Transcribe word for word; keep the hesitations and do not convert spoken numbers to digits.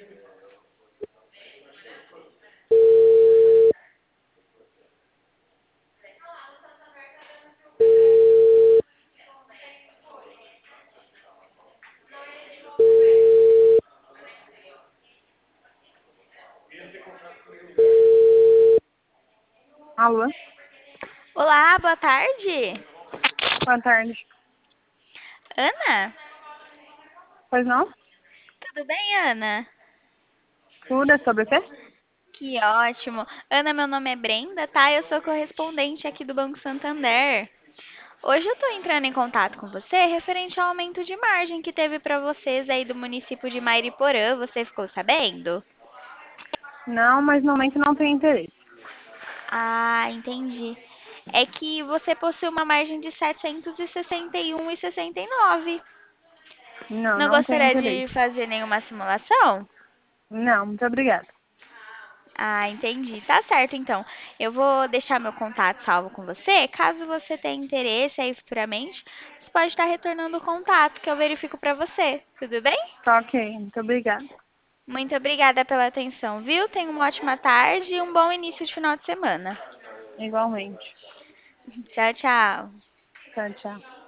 Alô? Olá, boa tarde. Boa tarde. Ana? Pois não? Tudo bem, Ana? Tudo é sobre o quê? Que ótimo. Ana, meu nome é Brenda, tá? Eu sou correspondente aqui do Banco Santander. Hoje eu tô entrando em contato com você referente ao aumento de margem que teve para vocês aí do município de Mairiporã. Você ficou sabendo? Não, mas no momento não tenho interesse. Ah, entendi. É que você possui uma margem de setecentos e sessenta e um vírgula sessenta e nove. Não, Não não tenho gostaria interesse. de fazer nenhuma simulação? Não, muito obrigada. Ah, entendi. Tá certo, então. Eu vou deixar meu contato salvo com você. Caso você tenha interesse aí futuramente, você pode estar retornando o contato que eu verifico para você. Tudo bem? Tá ok, muito obrigada. Muito obrigada pela atenção, viu? Tenha uma ótima tarde e um bom início de final de semana. Igualmente. Tchau, tchau. Tchau, tchau.